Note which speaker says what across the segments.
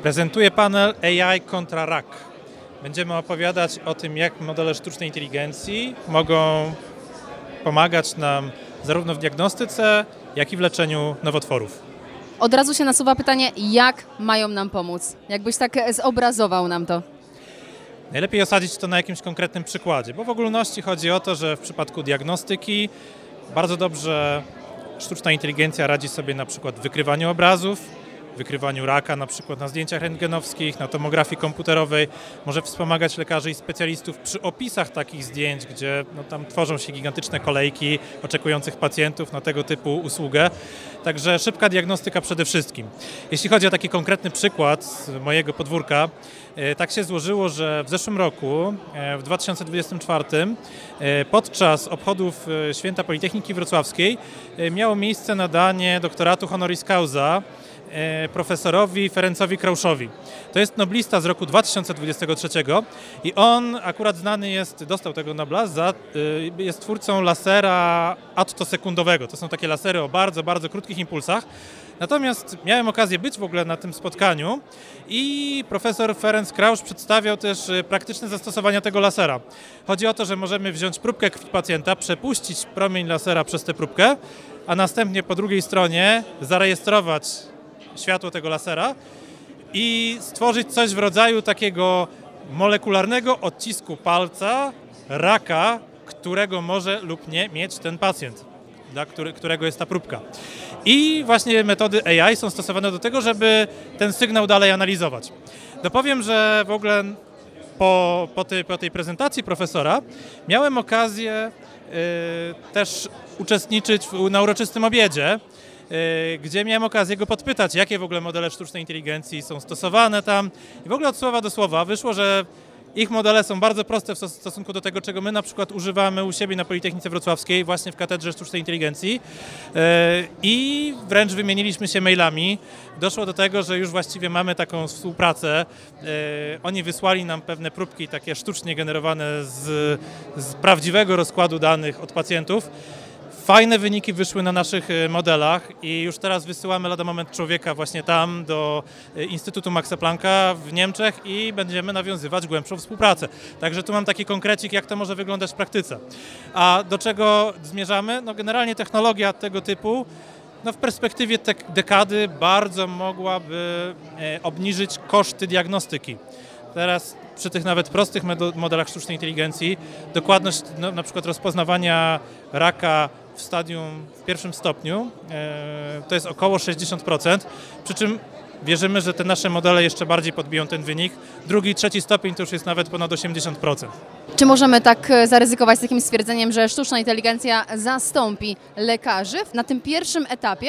Speaker 1: Prezentuję panel AI kontra rak. Będziemy opowiadać o tym, jak modele sztucznej inteligencji mogą pomagać nam zarówno w diagnostyce, jak i w leczeniu nowotworów.
Speaker 2: Od razu się nasuwa pytanie, jak mają nam pomóc? Jakbyś tak zobrazował nam to.
Speaker 1: Najlepiej osadzić to na jakimś konkretnym przykładzie, bo w ogólności chodzi o to, że w przypadku diagnostyki bardzo dobrze sztuczna inteligencja radzi sobie na przykład w wykrywaniu obrazów, wykrywaniu raka, na przykład na zdjęciach rentgenowskich, na tomografii komputerowej. Może wspomagać lekarzy i specjalistów przy opisach takich zdjęć, gdzie tam tworzą się gigantyczne kolejki oczekujących pacjentów na tego typu usługę. Także szybka diagnostyka przede wszystkim. Jeśli chodzi o taki konkretny przykład z mojego podwórka, tak się złożyło, że w zeszłym roku, w 2024, podczas obchodów Święta Politechniki Wrocławskiej miało miejsce nadanie doktoratu honoris causa profesorowi Ferencowi Krauszowi. To jest noblista z roku 2023 i on akurat znany jest, dostał tego Nobla, jest twórcą lasera attosekundowego. To są takie lasery o bardzo, bardzo krótkich impulsach. Natomiast miałem okazję być w ogóle na tym spotkaniu i profesor Ferenc Krausz przedstawiał też praktyczne zastosowania tego lasera. Chodzi o to, że możemy wziąć próbkę krwi pacjenta, przepuścić promień lasera przez tę próbkę, a następnie po drugiej stronie zarejestrować światło tego lasera i stworzyć coś w rodzaju takiego molekularnego odcisku palca raka, którego może lub nie mieć ten pacjent, dla którego jest ta próbka. I właśnie metody AI są stosowane do tego, żeby ten sygnał dalej analizować. Dopowiem, że w ogóle po tej prezentacji profesora miałem okazję też uczestniczyć na uroczystym obiedzie, gdzie miałem okazję go podpytać, jakie w ogóle modele sztucznej inteligencji są stosowane tam. I w ogóle od słowa do słowa wyszło, że ich modele są bardzo proste w stosunku do tego, czego my na przykład używamy u siebie na Politechnice Wrocławskiej, właśnie w Katedrze Sztucznej Inteligencji. I wręcz wymieniliśmy się mailami. Doszło do tego, że już właściwie mamy taką współpracę. Oni wysłali nam pewne próbki takie sztucznie generowane z prawdziwego rozkładu danych od pacjentów. Fajne wyniki wyszły na naszych modelach i już teraz wysyłamy lada moment człowieka właśnie tam do Instytutu Maxa Plancka w Niemczech i będziemy nawiązywać głębszą współpracę. Także tu mam taki konkrecik, jak to może wyglądać w praktyce. A do czego zmierzamy? No generalnie technologia tego typu w perspektywie dekady bardzo mogłaby obniżyć koszty diagnostyki. Teraz przy tych nawet prostych modelach sztucznej inteligencji dokładność na przykład rozpoznawania raka w pierwszym stopniu to jest około 60%, przy czym wierzymy, że te nasze modele jeszcze bardziej podbiją ten wynik. Drugi, trzeci stopień to już jest nawet ponad 80%.
Speaker 2: Czy możemy tak zaryzykować z takim stwierdzeniem, że sztuczna inteligencja zastąpi lekarzy na tym pierwszym etapie?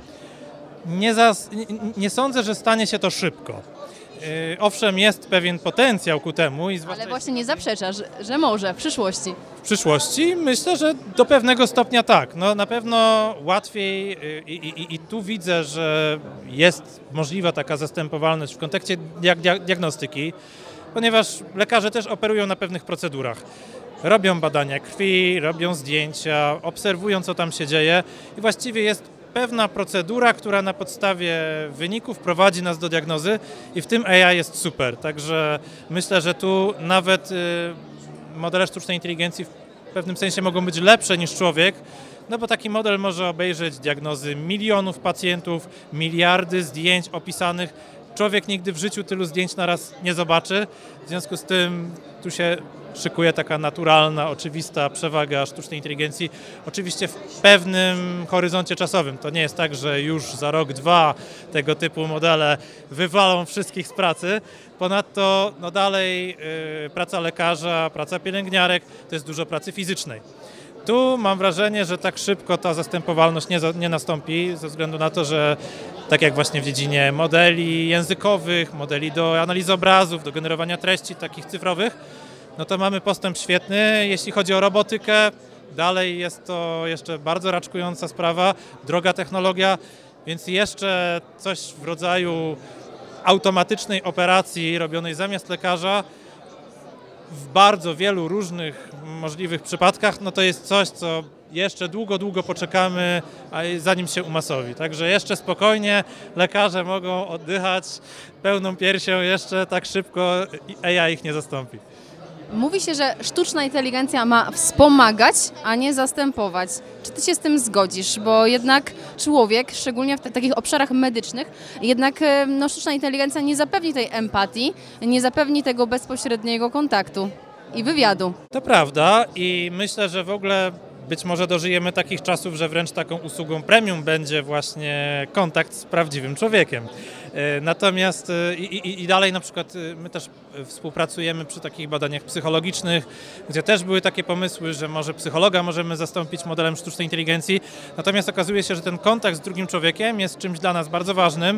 Speaker 1: Nie sądzę, że stanie się to szybko. Owszem, jest pewien potencjał ku temu.
Speaker 2: Ale właśnie nie zaprzeczasz, że może w przyszłości.
Speaker 1: W przyszłości myślę, że do pewnego stopnia tak. Na pewno łatwiej i tu widzę, że jest możliwa taka zastępowalność w kontekście diagnostyki, ponieważ lekarze też operują na pewnych procedurach. Robią badania krwi, robią zdjęcia, obserwują, co tam się dzieje i właściwie jest pewna procedura, która na podstawie wyników prowadzi nas do diagnozy i w tym AI jest super. Także myślę, że tu nawet modele sztucznej inteligencji w pewnym sensie mogą być lepsze niż człowiek, bo taki model może obejrzeć diagnozy milionów pacjentów, miliardy zdjęć opisanych. Człowiek nigdy w życiu tylu zdjęć naraz nie zobaczy, w związku z tym tu się szykuje taka naturalna, oczywista przewaga sztucznej inteligencji. Oczywiście w pewnym horyzoncie czasowym. To nie jest tak, że już za rok, dwa tego typu modele wywalą wszystkich z pracy. Ponadto dalej praca lekarza, praca pielęgniarek to jest dużo pracy fizycznej. Tu mam wrażenie, że tak szybko ta zastępowalność nie nastąpi ze względu na to, że tak jak właśnie w dziedzinie modeli językowych, modeli do analizy obrazów, do generowania treści takich cyfrowych, to mamy postęp świetny. Jeśli chodzi o robotykę, dalej jest to jeszcze bardzo raczkująca sprawa, droga technologia, więc jeszcze coś w rodzaju automatycznej operacji robionej zamiast lekarza w bardzo wielu różnych możliwych przypadkach, to jest coś, co jeszcze długo poczekamy, zanim się umasowi. Także jeszcze spokojnie lekarze mogą oddychać pełną piersią, jeszcze tak szybko AI ich nie zastąpi.
Speaker 2: Mówi się, że sztuczna inteligencja ma wspomagać, a nie zastępować. Czy ty się z tym zgodzisz? Bo jednak człowiek, szczególnie w takich obszarach medycznych, jednak sztuczna inteligencja nie zapewni tej empatii, nie zapewni tego bezpośredniego kontaktu i wywiadu.
Speaker 1: To prawda i myślę, że w ogóle być może dożyjemy takich czasów, że wręcz taką usługą premium będzie właśnie kontakt z prawdziwym człowiekiem. Natomiast i dalej na przykład my też współpracujemy przy takich badaniach psychologicznych, gdzie też były takie pomysły, że może psychologa możemy zastąpić modelem sztucznej inteligencji. Natomiast okazuje się, że ten kontakt z drugim człowiekiem jest czymś dla nas bardzo ważnym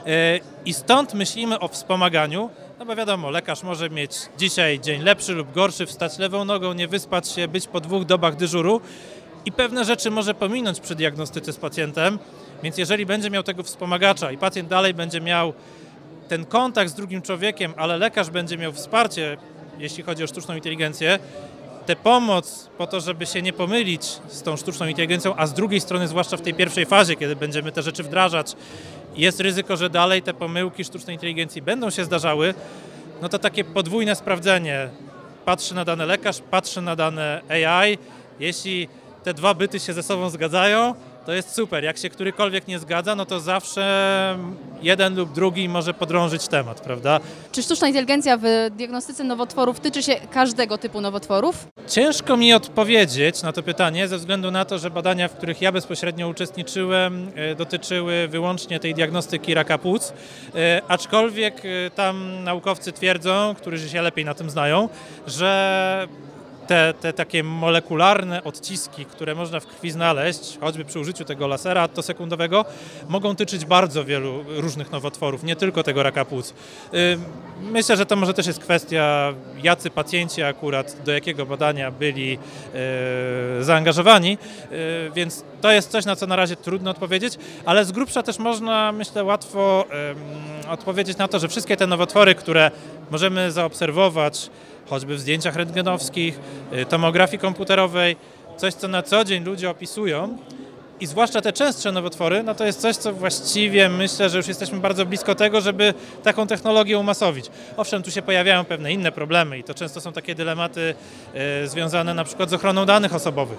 Speaker 1: i stąd myślimy o wspomaganiu. No bo wiadomo, lekarz może mieć dzisiaj dzień lepszy lub gorszy, wstać lewą nogą, nie wyspać się, być po 2 dobach dyżuru i pewne rzeczy może pominąć przy diagnostyce z pacjentem, więc jeżeli będzie miał tego wspomagacza i pacjent dalej będzie miał ten kontakt z drugim człowiekiem, ale lekarz będzie miał wsparcie, jeśli chodzi o sztuczną inteligencję, tę pomoc po to, żeby się nie pomylić z tą sztuczną inteligencją, a z drugiej strony, zwłaszcza w tej pierwszej fazie, kiedy będziemy te rzeczy wdrażać, jest ryzyko, że dalej te pomyłki sztucznej inteligencji będą się zdarzały, no to takie podwójne sprawdzenie. Patrzy na dane lekarz, patrzy na dane AI. Jeśli te dwa byty się ze sobą zgadzają, to jest super. Jak się którykolwiek nie zgadza, no to zawsze jeden lub drugi może podrążyć temat, prawda?
Speaker 2: Czy sztuczna inteligencja w diagnostyce nowotworów tyczy się każdego typu nowotworów?
Speaker 1: Ciężko mi odpowiedzieć na to pytanie, ze względu na to, że badania, w których ja bezpośrednio uczestniczyłem, dotyczyły wyłącznie tej diagnostyki raka płuc, aczkolwiek tam naukowcy twierdzą, którzy się lepiej na tym znają, że te takie molekularne odciski, które można w krwi znaleźć, choćby przy użyciu tego lasera attosekundowego, mogą tyczyć bardzo wielu różnych nowotworów, nie tylko tego raka płuc. Myślę, że to może też jest kwestia, jacy pacjenci akurat do jakiego badania byli zaangażowani, więc to jest coś, na co na razie trudno odpowiedzieć, ale z grubsza też można, myślę, łatwo odpowiedzieć na to, że wszystkie te nowotwory, które możemy zaobserwować, choćby w zdjęciach rentgenowskich, tomografii komputerowej, coś, co na co dzień ludzie opisują i zwłaszcza te częstsze nowotwory, no to jest coś, co właściwie myślę, że już jesteśmy bardzo blisko tego, żeby taką technologię umasowić. Owszem, tu się pojawiają pewne inne problemy i to często są takie dylematy związane na przykład z ochroną danych osobowych,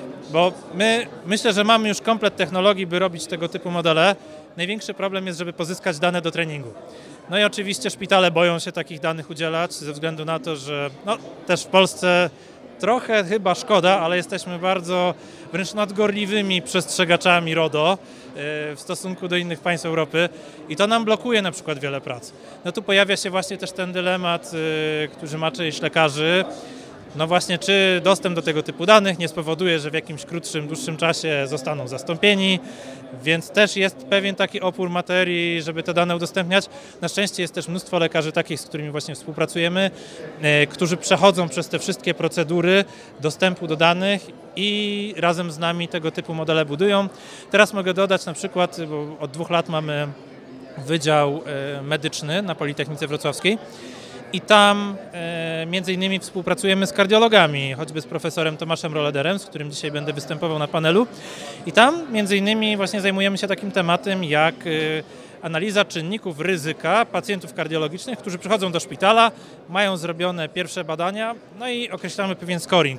Speaker 1: bo myślę, że mamy już komplet technologii, by robić tego typu modele. Największy problem jest, żeby pozyskać dane do treningu. No i oczywiście szpitale boją się takich danych udzielać ze względu na to, że też w Polsce trochę chyba szkoda, ale jesteśmy bardzo wręcz nadgorliwymi przestrzegaczami RODO w stosunku do innych państw Europy i to nam blokuje na przykład wiele prac. No tu pojawia się właśnie też ten dylemat, który ma część lekarzy. No właśnie, czy dostęp do tego typu danych nie spowoduje, że w jakimś krótszym, dłuższym czasie zostaną zastąpieni, więc też jest pewien taki opór materii, żeby te dane udostępniać. Na szczęście jest też mnóstwo lekarzy takich, z którymi właśnie współpracujemy, którzy przechodzą przez te wszystkie procedury dostępu do danych i razem z nami tego typu modele budują. Teraz mogę dodać na przykład, bo od 2 lat mamy Wydział Medyczny na Politechnice Wrocławskiej, i tam między innymi współpracujemy z kardiologami, choćby z profesorem Tomaszem Rolederem, z którym dzisiaj będę występował na panelu. I tam między innymi właśnie zajmujemy się takim tematem jak analiza czynników ryzyka pacjentów kardiologicznych, którzy przychodzą do szpitala, mają zrobione pierwsze badania, no i określamy pewien scoring,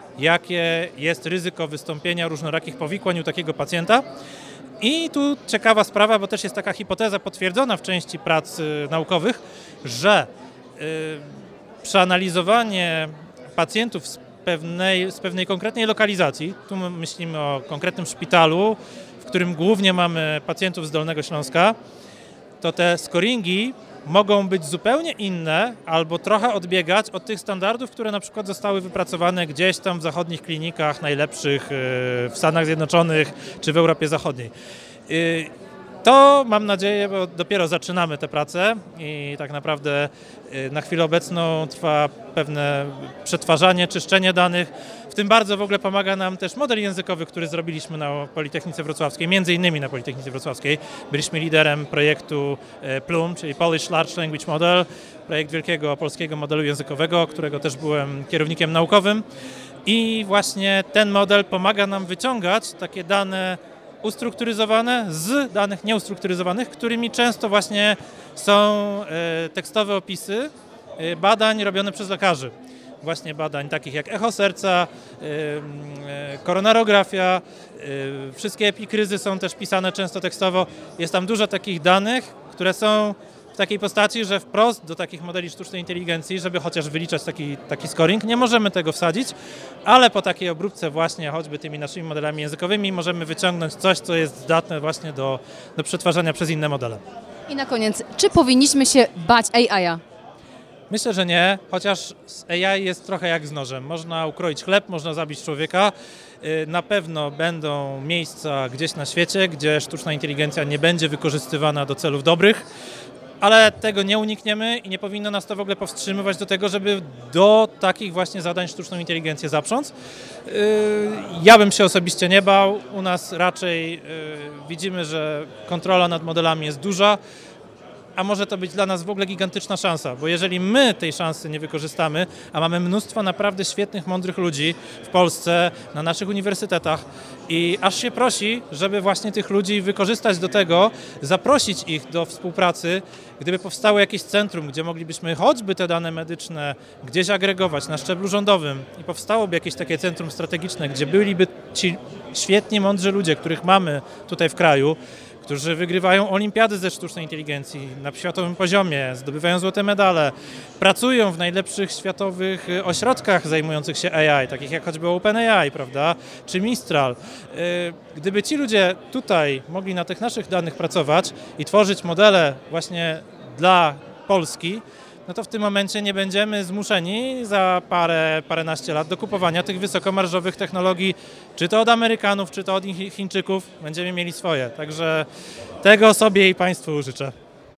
Speaker 1: jakie jest ryzyko wystąpienia różnorakich powikłań u takiego pacjenta. I tu ciekawa sprawa, bo też jest taka hipoteza potwierdzona w części prac naukowych, że przeanalizowanie pacjentów z pewnej konkretnej lokalizacji, tu myślimy o konkretnym szpitalu, w którym głównie mamy pacjentów z Dolnego Śląska, to te scoringi mogą być zupełnie inne albo trochę odbiegać od tych standardów, które na przykład zostały wypracowane gdzieś tam w zachodnich klinikach najlepszych w Stanach Zjednoczonych czy w Europie Zachodniej. To mam nadzieję, bo dopiero zaczynamy tę pracę i tak naprawdę na chwilę obecną trwa pewne przetwarzanie, czyszczenie danych. W tym bardzo w ogóle pomaga nam też model językowy, który zrobiliśmy na Politechnice Wrocławskiej, między innymi na Politechnice Wrocławskiej. Byliśmy liderem projektu PLUM, czyli Polish Large Language Model, projekt wielkiego polskiego modelu językowego, którego też byłem kierownikiem naukowym. i właśnie ten model pomaga nam wyciągać takie dane ustrukturyzowane z danych nieustrukturyzowanych, którymi często właśnie są tekstowe opisy badań robione przez lekarzy. Właśnie badań takich jak echo serca, koronarografia, wszystkie epikryzy są też pisane często tekstowo. Jest tam dużo takich danych, które są w takiej postaci, że wprost do takich modeli sztucznej inteligencji, żeby chociaż wyliczać taki scoring, nie możemy tego wsadzić, ale po takiej obróbce właśnie choćby tymi naszymi modelami językowymi możemy wyciągnąć coś, co jest zdatne właśnie do przetwarzania przez inne modele.
Speaker 2: I na koniec, czy powinniśmy się bać AI-a?
Speaker 1: Myślę, że nie, chociaż z AI jest trochę jak z nożem. Można ukroić chleb, można zabić człowieka. Na pewno będą miejsca gdzieś na świecie, gdzie sztuczna inteligencja nie będzie wykorzystywana do celów dobrych, ale tego nie unikniemy i nie powinno nas to w ogóle powstrzymywać do tego, żeby do takich właśnie zadań sztuczną inteligencję zaprząc. Ja bym się osobiście nie bał. U nas raczej widzimy, że kontrola nad modelami jest duża, a może to być dla nas w ogóle gigantyczna szansa, bo jeżeli my tej szansy nie wykorzystamy, a mamy mnóstwo naprawdę świetnych, mądrych ludzi w Polsce, na naszych uniwersytetach i aż się prosi, żeby właśnie tych ludzi wykorzystać do tego, zaprosić ich do współpracy, gdyby powstało jakieś centrum, gdzie moglibyśmy choćby te dane medyczne gdzieś agregować na szczeblu rządowym i powstałoby jakieś takie centrum strategiczne, gdzie byliby ci świetni, mądrzy ludzie, których mamy tutaj w kraju, którzy wygrywają olimpiady ze sztucznej inteligencji na światowym poziomie, zdobywają złote medale, pracują w najlepszych światowych ośrodkach zajmujących się AI, takich jak choćby OpenAI, prawda, czy Mistral. Gdyby ci ludzie tutaj mogli na tych naszych danych pracować i tworzyć modele właśnie dla Polski, no to w tym momencie nie będziemy zmuszeni za paręnaście lat do kupowania tych wysokomarżowych technologii, czy to od Amerykanów, czy to od Chińczyków, będziemy mieli swoje. Także tego sobie i Państwu życzę.